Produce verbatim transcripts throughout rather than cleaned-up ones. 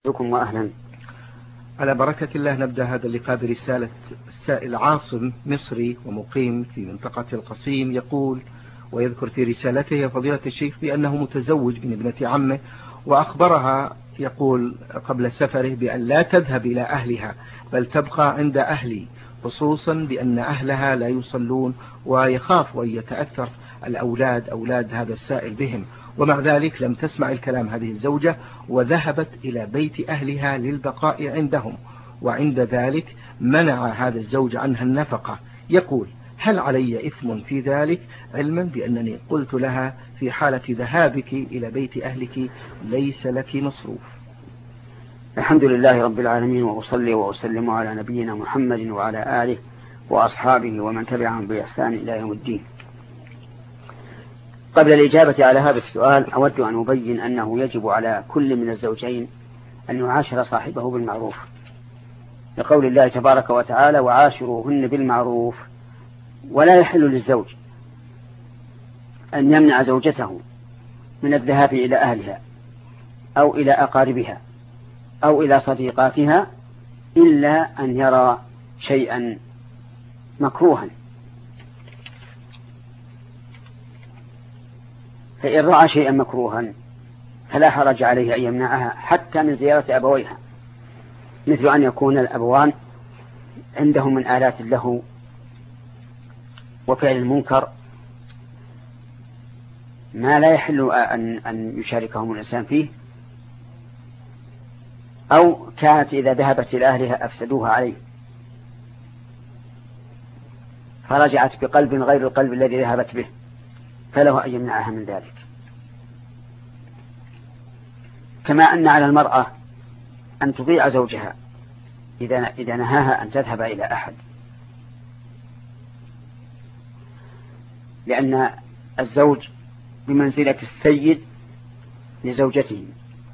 بكم وأهلا. على بركة الله نبدأ هذا اللقاء برسالة السائل عاصم مصري ومقيم في منطقة القصيم، يقول ويذكر في رسالته يا فضيلة الشيخ بأنه متزوج من ابنة عمه، وأخبرها يقول قبل سفره بأن لا تذهب إلى أهلها بل تبقى عند أهلي، خصوصا بأن أهلها لا يصلون ويخاف أن يتأثر الأولاد أولاد هذا السائل بهم، ومع ذلك لم تسمع الكلام هذه الزوجة وذهبت إلى بيت أهلها للبقاء عندهم، وعند ذلك منع هذا الزوج عنها النفقة. يقول هل علي إثم في ذلك، علما بأنني قلت لها في حالة ذهابك إلى بيت أهلك ليس لك مصروف؟ الحمد لله رب العالمين، وأصلي وأسلم على نبينا محمد وعلى آله وأصحابه ومن تبعهم بإحسان إلى يوم الدين. قبل الإجابة على هذا السؤال أود أن أبين أنه يجب على كل من الزوجين أن يعاشر صاحبه بالمعروف، لقول الله تبارك وتعالى وعاشروهن بالمعروف. ولا يحل للزوج أن يمنع زوجته من الذهاب إلى أهلها أو إلى أقاربها أو إلى صديقاتها إلا أن يرى شيئا مكروها، فإن رأى شيئا مكروها فلا حرج عليه أن يمنعها حتى من زيارة أبويها، مثل أن يكون الأبوان عندهم من آلات اللهو وفعل المنكر ما لا يحل أن, أن يشاركهم الإنسان فيه، أو كانت إذا ذهبت إلى أهلها أفسدوها عليه فرجعت بقلب غير القلب الذي ذهبت به، فله أن يمنعها من ذلك. كما أن على المرأة أن تطيع زوجها إذا إذا نهاها أن تذهب إلى أحد، لأن الزوج بمنزلة السيد لزوجته،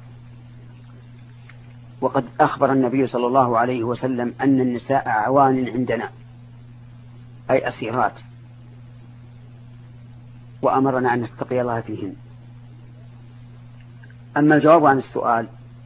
وقد أخبر النبي صلى الله عليه وسلم أن النساء أعوان عندنا أي أسيرات، وأمرنا أن نتقي الله فيهن. أما الجواب عن السؤال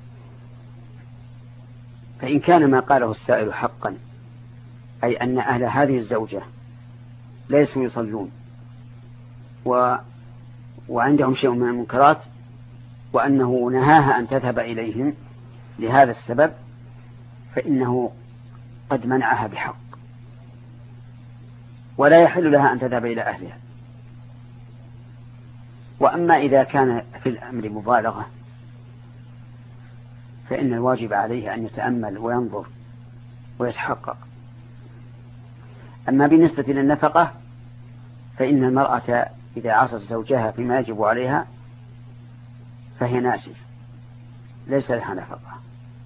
فإن كان ما قاله السائل حقا، أي أن أهل هذه الزوجة ليسوا يصلون و... وعندهم شيء من المنكرات، وأنه نهاها أن تذهب إليهم لهذا السبب، فإنه قد منعها بحق، ولا يحل لها أن تذهب إلى أهلها. وأما إذا كان في الأمر مبالغة فإن الواجب عليه أن يتأمل وينظر ويتحقق. أما بالنسبة للنفقة فإن المرأة إذا عصت زوجها فيما يجب عليها فهي ناسز، ليس لها نفقة،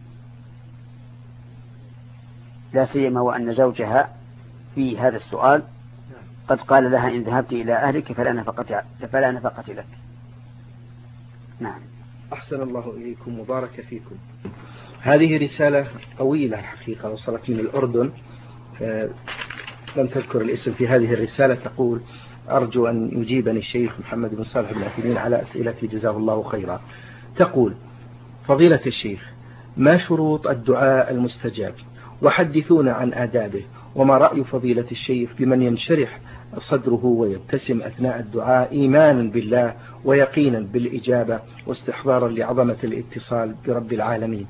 لا سيما وأن زوجها في هذا السؤال قد قال لها إن ذهبت إلى أهلك فلا نفقة, فلا نفقة لك. نعم. أحسن الله إليكم وبارك فيكم. هذه رسالة طويلة حقيقة وصلت من الأردن، لم تذكر الاسم في هذه الرسالة. تقول أرجو أن يجيبني الشيخ محمد بن صالح بن عثيمين على أسئلتي جزاه الله خيرا. تقول فضيلة الشيخ ما شروط الدعاء المستجاب، وحدثونا عن آدابه، وما رأي فضيلة الشيخ بمن ينشرح صدره ويبتسم أثناء الدعاء إيمانا بالله ويقينا بالإجابة واستحضارا لعظمة الاتصال برب العالمين؟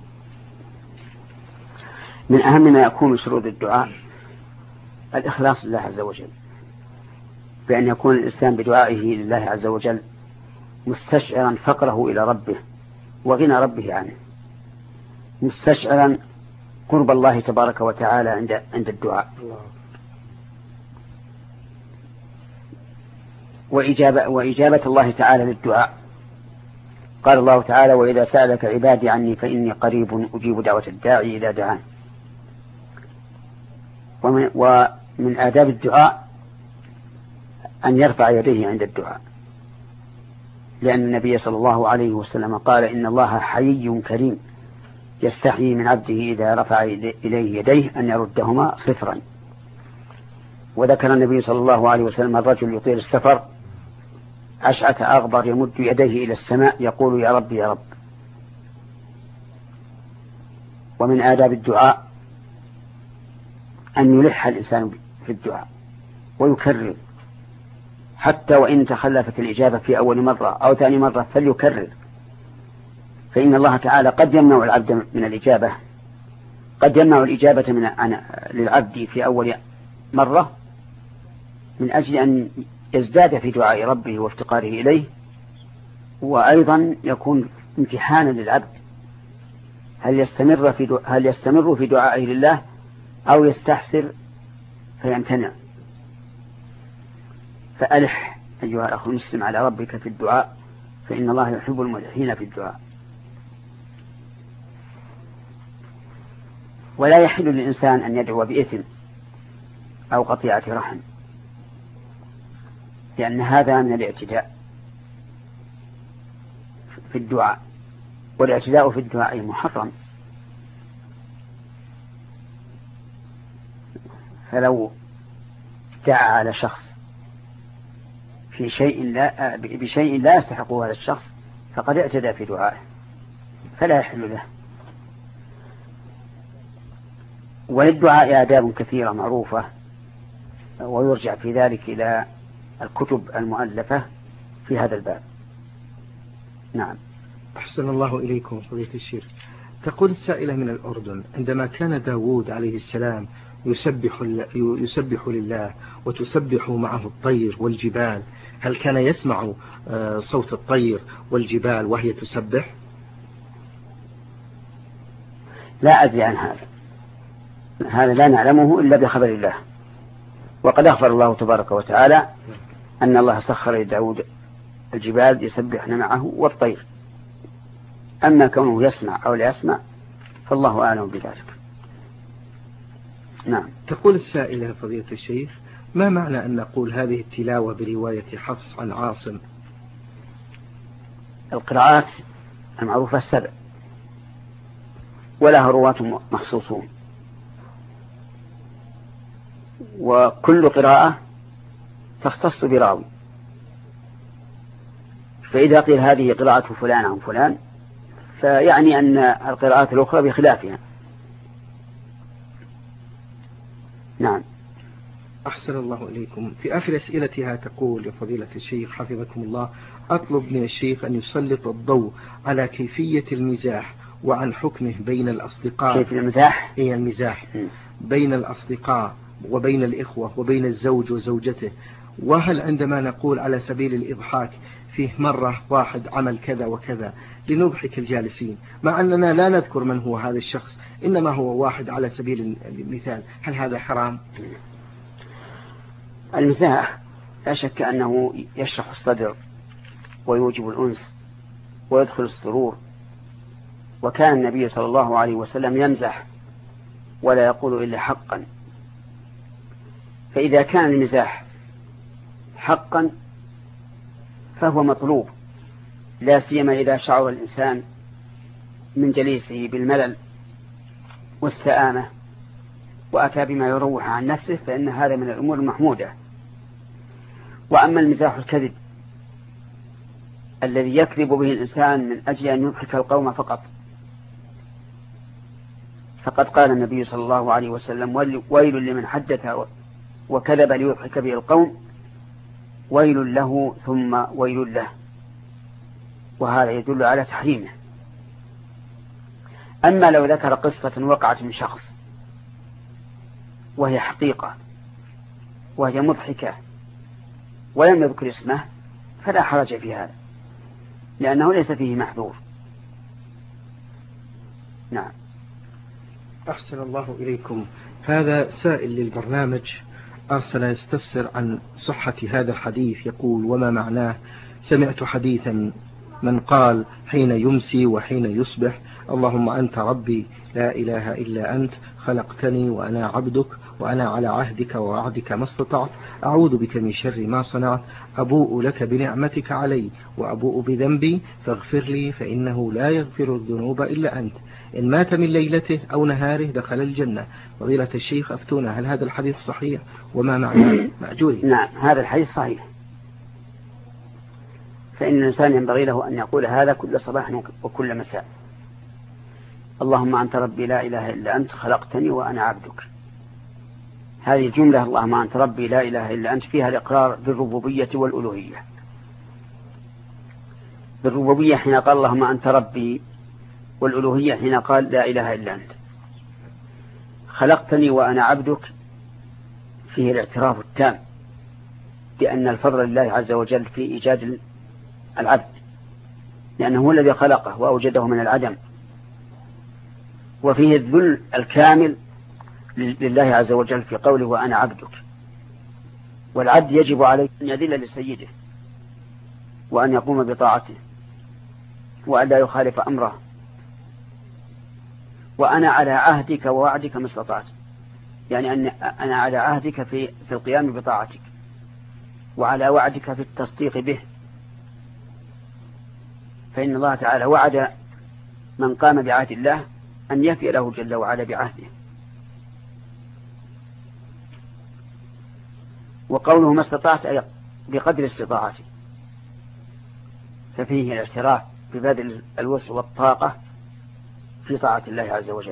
من أهم ما يكون شروط الدعاء الإخلاص لله عز وجل، بأن يكون الإنسان بدعائه لله عز وجل مستشعرا فقره إلى ربه وغنى ربه عنه، مستشعرا قرب الله تبارك وتعالى عند عند الدعاء، وإجابة, وإجابة الله تعالى للدعاء. قال الله تعالى وإذا سألك عبادي عني فإني قريب أجيب دعوة الداعي إذا دعان. ومن, ومن آداب الدعاء أن يرفع يديه عند الدعاء، لأن النبي صلى الله عليه وسلم قال إن الله حيي كريم يستحيي من عبده إذا رفع إليه يديه أن يردهما صفرا. وذكر النبي صلى الله عليه وسلم الرجل يطيل السفر أشعث أغبر يمد يديه إلى السماء يقول يا رب يا رب. ومن آداب الدعاء أن يلح الإنسان في الدعاء ويكرر، حتى وإن تخلفت الإجابة في أول مرة أو ثاني مرة فليكرر، فإن الله تعالى قد يمنع العبد من الإجابة، قد يمنع الإجابة من للعبد في أول مرة من أجل أن يزداد في دعاء ربه وافتقاره إليه، وأيضا يكون امتحانا للعبد هل يستمر في هل يستمر في دعائه لله أو يستحسر فيمتنع. فألح أيها الأخ المسلم على ربك في الدعاء، فإن الله يحب الملحين في الدعاء. ولا يحل للإنسان أن يدعو بإثم أو قطيعة رحم، لأن هذا من الاعتداء في الدعاء، والاعتداء في الدعاء محرم. فلو دعا على شخص في شيء لا بشيء لا يستحقه هذا الشخص فقد اعتدى في دعائه، فلا يحل له. وللدعاء آداب كثيرة معروفة، ويرجع في ذلك إلى الكتب المؤلفة في هذا الباب. نعم. أحسن الله إليكم فضيلة الشيخ. تقول السائلة من الأردن: عندما كان داود عليه السلام يسبح, يسبح لله وتسبح معه الطير والجبال، هل كان يسمع صوت الطير والجبال وهي تسبح؟ لا أدري عن هذا، هذا لا نعلمه إلا بخبر الله. وقد أخبر الله تبارك وتعالى أن الله سخر لداود الجبال يسبحن معه والطير. أما كونه يسمع أو لا يسمع فالله أعلم بذلك. نعم. تقول السائلة فضيلة الشيخ: ما معنى أن نقول هذه التلاوة برواية حفص عن عاصم؟ القراءات المعروفة السبع ولها رواة مخصوصون، وكل قراءة تختص براوي، فإذا قيل هذه قراءة فلان عن فلان فيعني أن القراءات الأخرى بخلافها. نعم. أحسن الله إليكم. في آخر أسئلتها تقول: يا فضيلة الشيخ حفظكم الله، أطلب من الشيخ أن يسلط الضوء على كيفية المزاح وعن حكمه بين الأصدقاء. كيف المزاح؟ هي المزاح بين الأصدقاء وبين الإخوة وبين الزوج وزوجته، وهل عندما نقول على سبيل الإضحاك فيه مرة واحد عمل كذا وكذا لنضحك الجالسين، مع أننا لا نذكر من هو هذا الشخص، إنما هو واحد على سبيل المثال، هل هذا حرام؟ المزاح لا شك أنه يشرح الصدر ويوجب الأنس ويدخل السرور، وكان النبي صلى الله عليه وسلم يمزح ولا يقول إلا حقا. فإذا كان المزاح حقا فهو مطلوب، لا سيما إذا شعر الإنسان من جليسه بالملل والسآمة وأتى بما يروح عن نفسه، فإن هذا من الأمور المحمودة. وأما المزاح الكذب الذي يكذب به الإنسان من أجل أن يضحك القوم فقط، فقد قال النبي صلى الله عليه وسلم: ويل لمن حدث وكذب ليضحك به القوم، ويل له ثم ويل له. وهذا يدل على تحريمه. أما لو ذكر قصة وقعت من شخص وهي حقيقة وهي مضحكة ولم يذكر اسمه فلا حرج في هذا، لأنه ليس فيه محذور. نعم. أحسن الله إليكم. هذا سائل للبرنامج أرسل يستفسر عن صحة هذا الحديث، يقول: وما معناه؟ سمعت حديثا من قال حين يمسي وحين يصبح: اللهم أنت ربي لا إله إلا أنت، خلقتني وأنا عبدك، وأنا على عهدك ووعدك ما استطعت، أعوذ بك من شر ما صنعت، أبوء لك بنعمتك علي وأبوء بذنبي فاغفر لي فإنه لا يغفر الذنوب إلا أنت، إن مات من ليلته أو نهاره دخل الجنة. فضيلة الشيخ أفتونا، هل هذا الحديث صحيح وما معناه مأجوري؟ نعم، هذا الحديث صحيح، فإن الإنسان ينبغي له أن يقول هذا كل صباح وكل مساء. اللهم أنت ربي لا إله إلا أنت خلقتني وأنا عبدك. هذه الجملة اللهم أنت ربي لا إله إلا أنت فيها الإقرار بالربوبية والألوهية. بالربوبية حين قال اللهم أنت ربي، والألوهية حين قال لا إله إلا أنت. خلقتني وأنا عبدك فيه الاعتراف التام بأن الفضل لله عز وجل في إيجاد العبد، لأنه هو الذي خلقه وأوجده من العدم، وفيه الذل الكامل لله عز وجل في قوله وأنا عبدك. والعبد يجب عليه أن يذل لسيده وأن يقوم بطاعته وأن لا يخالف أمره. وأنا على عهدك ووعدك ما استطعت، يعني أن أنا على عهدك في في القيام بطاعتك، وعلى وعدك في التصديق به، فإن الله تعالى وعد من قام بعهد الله أن يفي له جل وعلا بعهده. وقوله ما استطعت أي بقدر استطاعتي، ففيه الاعتراف ببذل الوسع والطاقة في طاعة الله عز وجل.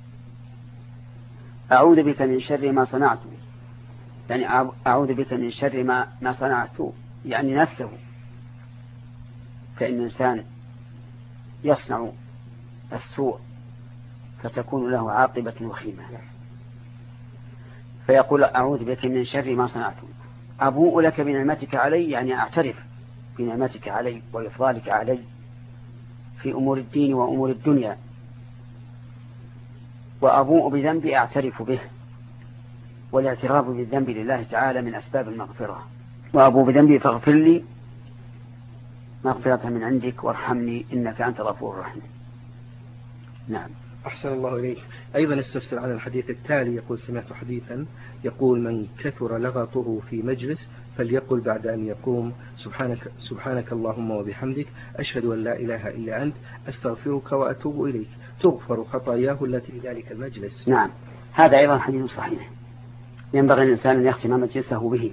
أعوذ بك من شر ما صنعت، يعني أعوذ بك من شر ما ما صنعت يعني نفسه، فإن الإنسان يصنع السوء فتكون له عاقبة وخيمة، فيقول أعوذ بك من شر ما صنعت. أبوء لك بنعمتك علي، يعني أعترف بنعمتك علي وإفضالك علي في أمور الدين وأمور الدنيا. وأبوء بذنبي أعترف به، والاعتراف بالذنب لله تعالى من أسباب المغفرة. وأبوء بذنبي فاغفر لي مغفرة من عندك وارحمني إنك أنت الغفور الرحيم. نعم. أحسن الله إليك. أيضا استفسر على الحديث التالي، يقول سمعت حديثا يقول من كثر لغطه في مجلس فليقل بعد أن يقوم سبحانك, سبحانك اللهم وبحمدك أشهد أن لا إله إلا أنت أستغفرك وأتوب إليك، تغفر خطاياه التي في ذلك المجلس. نعم، هذا أيضا حديث صحيح. ينبغي الإنسان أن يختم مجلسه به،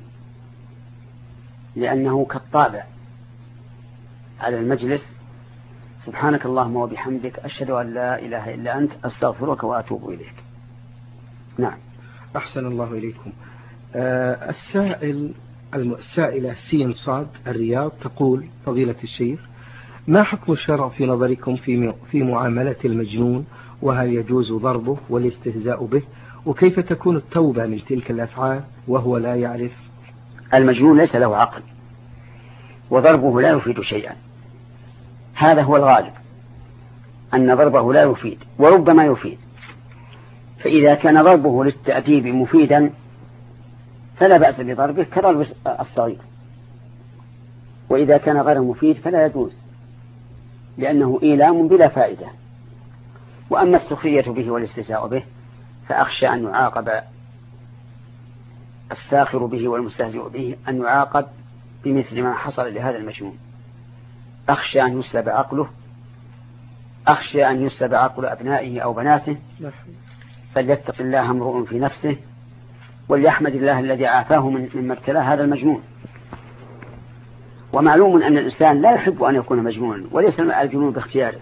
لأنه كالطابع على المجلس سبحانك اللهم وبحمدك أشهد أن لا إله إلا أنت أستغفرك وأتوب إليك. نعم. أحسن الله إليكم. آه السائل السائلة سين صاد الرياض تقول فضيلة الشيخ، ما حكم الشرع في نظركم في في معاملة المجنون، وهل يجوز ضربه والاستهزاء به، وكيف تكون التوبة من تلك الأفعال وهو لا يعرف؟ المجنون ليس له عقل، وضربه لا يفيد شيئا، هذا هو الغالب، أن ضربه لا يفيد وربما يفيد. فإذا كان ضربه للتأديب مفيدا فلا بأس بضربه كضرب الصغير، وإذا كان غير مفيد فلا يجوز، لأنه إيلام بلا فائدة. وأما السخرية به والاستهزاء به فأخشى أن يعاقب الساخر به والمستهزئ به، أن يعاقب بمثل ما حصل لهذا المجنون. أخشى أن يسلب عقله، أخشى أن يسلب عقل أبنائه أو بناته، فليتق الله امرؤ في نفسه وليحمد الله الذي عافاه مما ابتلاه هذا المجنون. ومعلوم أن الإنسان لا يحب أن يكون مجنونا، وليس الجنون باختياره،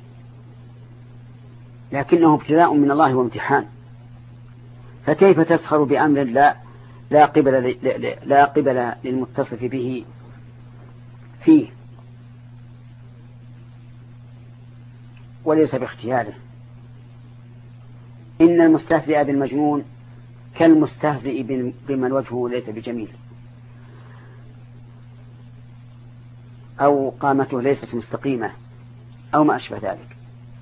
لكنه ابتلاء من الله وامتحان. فكيف تسخر بأمر لا لا قبل لا قبل للمتصف به فيه وليس باختياره؟ إن المستهزئ بالمجنون كالمستهزئ بمن وجهه ليس بجميل أو قامته ليست مستقيمة أو ما أشبه ذلك.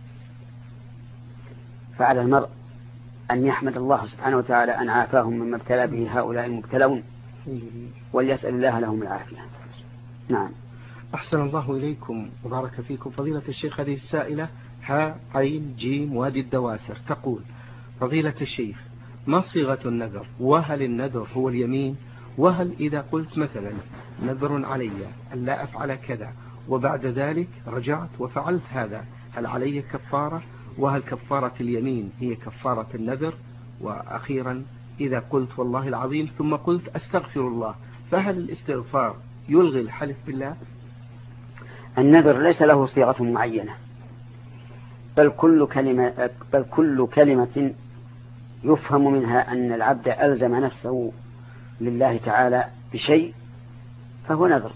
فعلى المرء أن يحمد الله سبحانه وتعالى أن عافاهم مما ابتلى به هؤلاء المبتلون، وليسأل الله لهم العافية. نعم. أحسن الله إليكم وبارك فيكم فضيلة الشيخ. هذه السائلة ها عين جيم وادي الدواسر تقول فضيلة الشيخ، ما صيغة النذر؟ وهل النذر هو اليمين؟ وهل إذا قلت مثلا نذر علي أن لا أفعل كذا وبعد ذلك رجعت وفعلت هذا، هل علي كفارة؟ وهل كفارة اليمين هي كفارة النذر؟ وأخيرا إذا قلت والله العظيم ثم قلت أستغفر الله، فهل الاستغفار يلغي الحلف بالله؟ النذر ليس له صيغة معينة، بل كل كلمة بل كل كلمة يفهم منها أن العبد ألزم نفسه لله تعالى بشيء فهو نذر.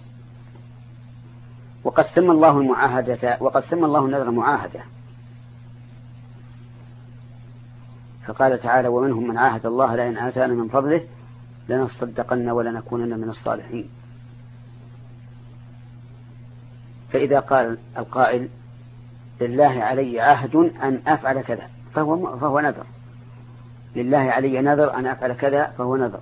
وقد سمى الله المعاهدة وقد سمى الله النذر معاهدة، فقال تعالى: ومنهم من عاهد الله لئن آتانا من فضله لنصدقن ولنكونن من الصالحين. فإذا قال القائل: لله علي عهد أن أفعل كذا، فهو, فهو نذر. لله علي نذر أن أفعل كذا فهو نذر.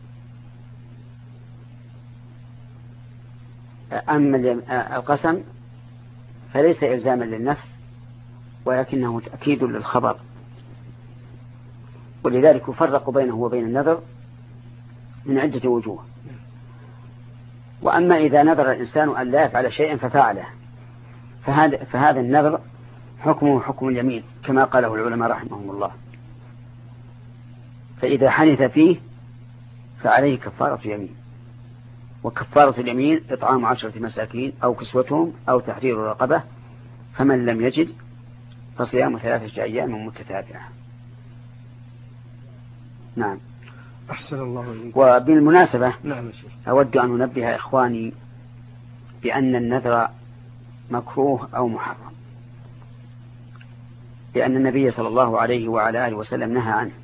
أما القسم فليس إلزاما للنفس ولكنه تأكيد للخبر، ولذلك يفرق بينه وبين النذر من عدة وجوه. وأما إذا نذر الإنسان أن لا يفعل شيئا ففعله فهذا, فهذا النذر حكمه حكم اليمين كما قاله العلماء رحمهم الله. فإذا حنث فيه فعليه كفارة يمين، وكفارة اليمين إطعام عشرة مساكين أو كسوتهم أو تحرير رقبة، فمن لم يجد فصيام ثلاثة أيام متتابعة. نعم. أحسن الله إليك. وبالمناسبة نعم أود أن أنبه إخواني بأن النذر مكروه أو محرم، لأن النبي صلى الله عليه وعلى آله وسلم نهى عنه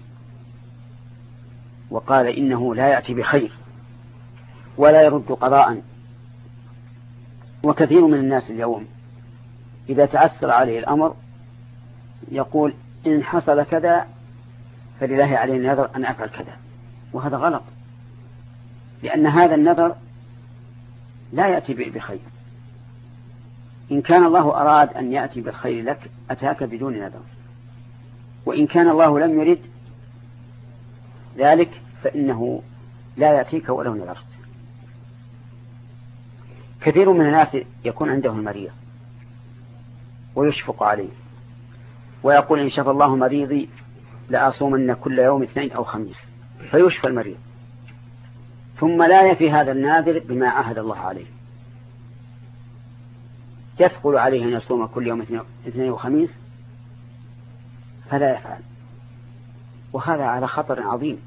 وقال: إنه لا يأتي بخير ولا يرد قضاء. وكثير من الناس اليوم إذا تعسر عليه الأمر يقول: إن حصل كذا فلله عليه النذر أن أفعل كذا، وهذا غلط، لأن هذا النذر لا يأتي بخير. إن كان الله أراد أن يأتي بالخير لك أتاك بدون نذر، وإن كان الله لم يرد ذلك فإنه لا يأتيك ولو نذرت. كثير من الناس يكون عنده المريض ويشفق عليه ويقول: إن شفى الله مريضي لأصومن كل يوم اثنين أو خميس، فيشفى المريض، ثم لا يفي هذا الناذر بما عهد الله عليه، يثقل عليه أن يصوم كل يوم اثنين وخميس فلا يفعل، وهذا على خطر عظيم،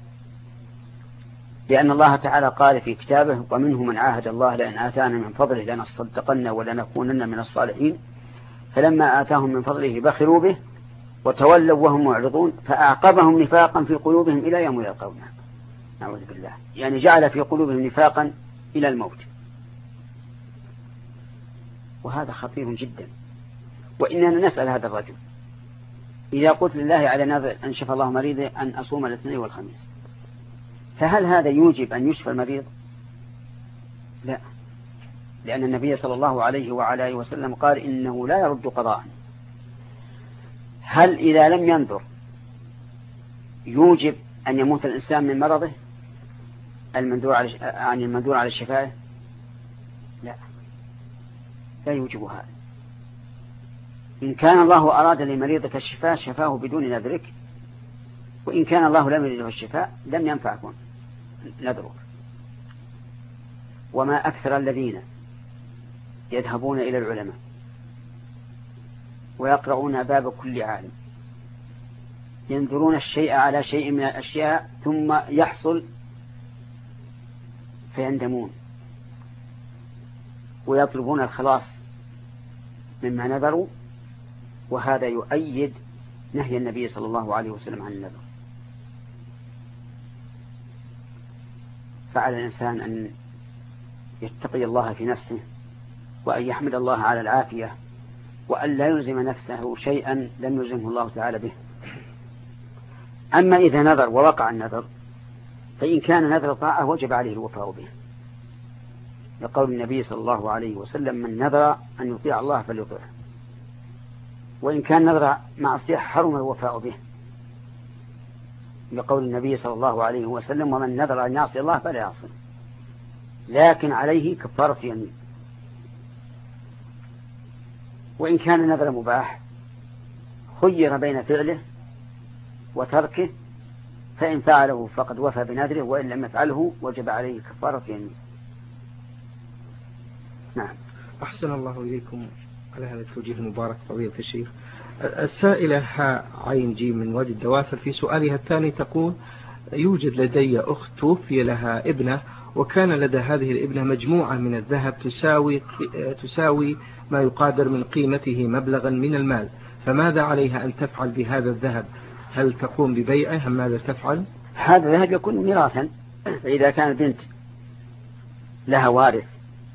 لأن الله تعالى قال في كتابه: ومنهم من عاهد الله لئن آتانا من فضله لنصدقن ولنكونن من الصالحين، فلما آتاهم من فضله بخلوا به وتولوا وهم معرضون فأعقبهم نفاقا في قلوبهم إلى يوم يلقونه. نعوذ بالله، يعني جعل في قلوبهم نفاقا إلى الموت، وهذا خطير جدا. وإننا نسأل هذا الرجل: إذا قلت لله على نذر أن شفى الله مريضي أن أصوم الاثنين والخميس، فهل هذا يوجب أن يشفى المريض؟ لا، لأن النبي صلى الله عليه وعلى آله وسلم قال: إنه لا يرد قضاء. هل إذا لم ينذر يوجب أن يموت الإنسان من مرضه المندور على عن المندور على الشفاء؟ لا، لا يوجب هذا. إن كان الله أراد لمريضك الشفاء شفاه بدون نذرك، وإن كان الله لم يريده الشفاء لم ينفعكم نذرك. وما أكثر الذين يذهبون إلى العلماء ويقرؤون باب كل عالم ينذرون الشيء على شيء من الأشياء ثم يحصل فيندمون ويطلبون الخلاص مما نذروا، وهذا يؤيد نهي النبي صلى الله عليه وسلم عن النذر. فعلى الإنسان أن يتقي الله في نفسه وأن يحمد الله على العافية وأن لا يلزم نفسه شيئا لم يلزمه الله تعالى به. أما إذا نذر ووقع النذر فإن كان نذر طاعة وجب عليه الوفاء به، لقول النبي صلى الله عليه وسلم: من نذر أن يطيع الله فليطيعه، وإن كان نذر معصية حرم الوفاء به، لقول النبي صلى الله عليه وسلم: ومن نذر أن يعصي الله فلا يعصي، لكن عليه كفارة يمين. وإن كان نذر مباح خير بين فعله وتركه، فإن فعله فقد وفى بنذره، وإن لم يفعله وجب عليه كفارة يمين. نعم. أحسن الله إليكم على هذا التوجيه المبارك فضيلة الشيخ. السائلة ها عين جيم من وادي الدواسر في سؤالها الثاني تقول: يوجد لدي أخت توفي لها ابنة، وكان لدى هذه الابنة مجموعة من الذهب تساوي تساوي ما يقادر من قيمته مبلغا من المال، فماذا عليها أن تفعل بهذا الذهب؟ هل تقوم ببيعه أم ماذا تفعل؟ هذا الذهب يكون ميراثا، فإذا كان البنت لها وارث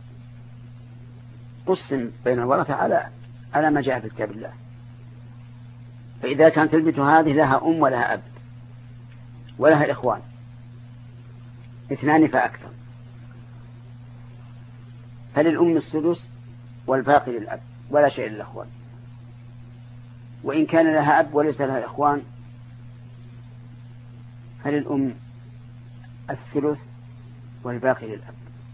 قسم بين الورثة على على ما جاء في كتاب الله. فإذا كانت البنت هذه لها أم ولها أب ولها إخوان اثنان فأكثر، فللأم السدس والباقي للأب ولا شيء للأخوان. وإن كان لها أب وليس لها إخوان فللأم الثلث والباقي للأب.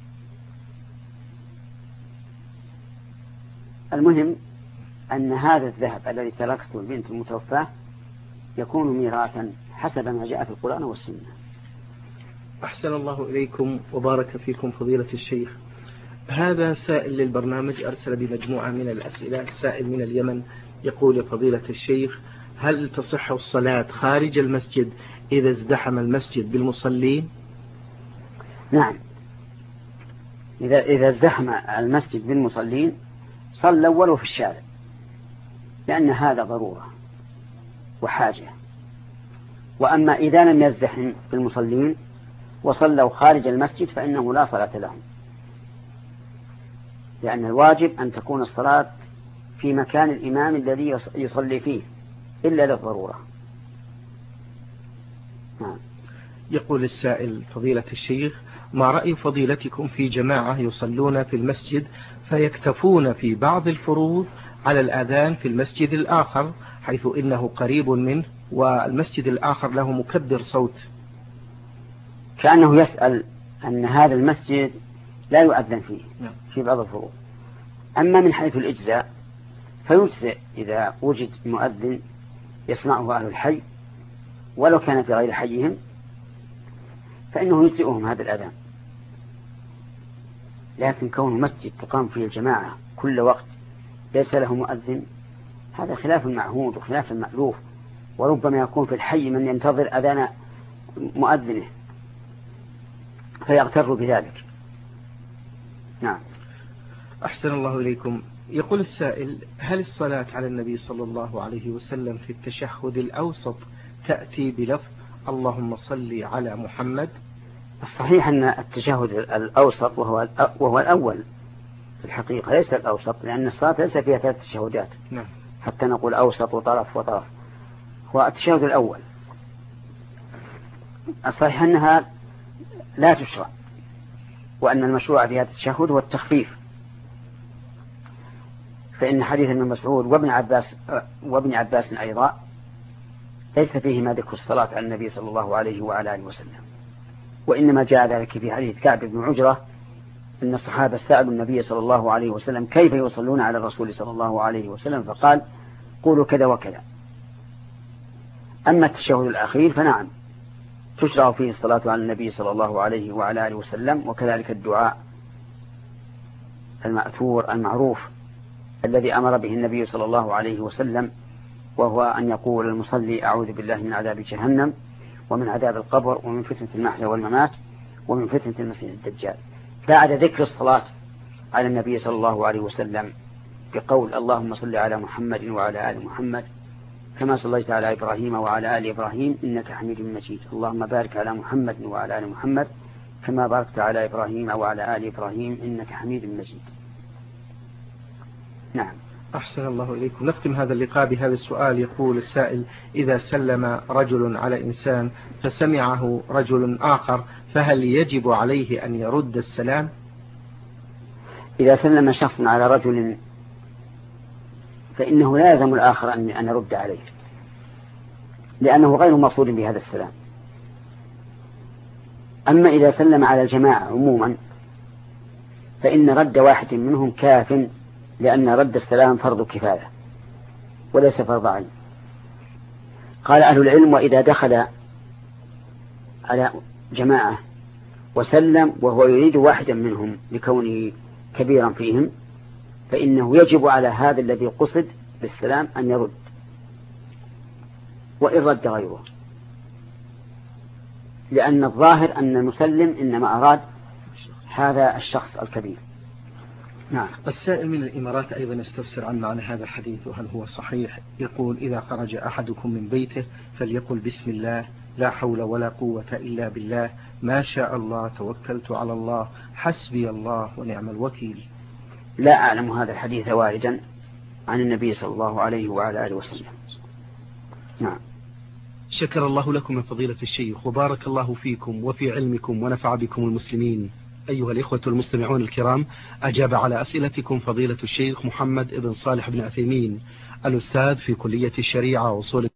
المهم أن هذا الذهب الذي تركته البنت المتوفاة يكون ميراثا حسب ما جاء في القرآن والسنة. أحسن الله إليكم وبارك فيكم فضيلة الشيخ. هذا سائل للبرنامج أرسل بمجموعة من الأسئلة. السائل من اليمن يقول: يا فضيلة الشيخ، هل تصح الصلاة خارج المسجد إذا ازدحم المسجد بالمصلين؟ نعم، إذا إذا ازدحم المسجد بالمصلين صلوا ولو في الشارع، لأن هذا ضرورة وحاجة. وأما إذا لم يزدحم بالمصلين وصلوا خارج المسجد فإنه لا صلاة لهم، لأن الواجب أن تكون الصلاة في مكان الإمام الذي يصلي فيه إلا للضرورة. نعم. يقول السائل: فضيلة الشيخ، ما رأي فضيلتكم في جماعة يصلون في المسجد فيكتفون في بعض الفروض على الأذان في المسجد الآخر، حيث إنه قريب منه والمسجد الآخر له مكبر صوت؟ كأنه يسأل أن هذا المسجد لا يؤذن فيه في بعض الفروض. أما من حيث الإجزاء فيجزئ إذا وجد مؤذن يسمعه أهل الحي ولو كان في غير حيهم فإنه يجزئهم هذا الأذان. لكن كون مسجد تقام فيه الجماعة كل وقت ليس له مؤذن هذا خلاف المعهود وخلاف المألوف، وربما يكون في الحي من ينتظر أذان مؤذنه فيغتر بذلك. نعم. أحسن الله إليكم. يقول السائل: هل الصلاة على النبي صلى الله عليه وسلم في التشهد الأوسط تأتي بلفظ اللهم صل على محمد؟ الصحيح أن التشهد الأوسط وهو وهو الأول في الحقيقة ليس الأوسط، لأن الصلاة ليس فيها ثلاث تشهدات. نعم. حتى نقول أوسط وطرف وطرف، هو التشهد الأول. الصحيح أنها لا تشرع، وأن المشروع في هذا التشهد هو التخفيف، فإن حديث ابن مسعود وابن عباس وابن عباس أيضا ليس فيهما ذكر الصلاة على النبي صلى الله عليه وعلى آله وسلم، وإنما جاء ذلك في حديث كعب بن عجرة أن الصحابة سألوا النبي صلى الله عليه وسلم كيف يصلون على الرسول صلى الله عليه وسلم، فقال: قولوا كذا وكذا. أما التشهد الأخير فنعم تشرع فيه الصلاة على النبي صلى الله عليه وعلى آله وسلم، وكذلك الدعاء المأثور المعروف الذي أمر به النبي صلى الله عليه وسلم، وهو أن يقول المصلي: أعوذ بالله من عذاب جهنم ومن عذاب القبر ومن فتنة المحيا والممات ومن فتنة المسيح الدجال، بعد ذكر الصلاة على النبي صلى الله عليه وسلم بقول: اللهم صل على محمد وعلى آل محمد كما صليت على إبراهيم وعلى آل إبراهيم إنك حميد مجيد، اللهم بارك على محمد وعلى آل محمد كما باركت على إبراهيم وعلى آل إبراهيم إنك حميد مجيد. نعم. أحسن الله إليكم. نختم هذا اللقاء بهذا السؤال. يقول السائل: إذا سلم رجل على إنسان فسمعه رجل آخر فهل يجب عليه أن يرد السلام؟ إذا سلم شخص على رجل فإنه لا يلزم الآخر أن يرد عليه، لأنه غير مقصود بهذا السلام. أما إذا سلم على الجماعة عموما فإن رد واحد منهم كاف، لأن رد السلام فرض كفاية وليس فرض عين. قال أهل العلم: وإذا دخل على جماعة وسلم وهو يريد واحدا منهم لكونه كبيرا فيهم فإنه يجب على هذا الذي قصد بالسلام أن يرد وإن رد غيره، لأن الظاهر أن المسلم إنما أراد هذا الشخص الكبير. نعم. السائل من الإمارات أيضا يستفسر عن معنى هذا الحديث وهل هو صحيح. يقول: إذا خرج أحدكم من بيته فليقل بسم الله، لا حول ولا قوة إلا بالله، ما شاء الله، توكلت على الله، حسبي الله ونعم الوكيل. لا أعلم هذا الحديث واردا عن النبي صلى الله عليه وعلى آله وسلم. نعم. شكر الله لكم من فضيلة الشيخ وبارك الله فيكم وفي علمكم ونفع بكم المسلمين. أيها الإخوة المستمعون الكرام، أجاب على أسئلتكم فضيلة الشيخ محمد بن صالح بن عثيمين الأستاذ في كلية الشريعة وصول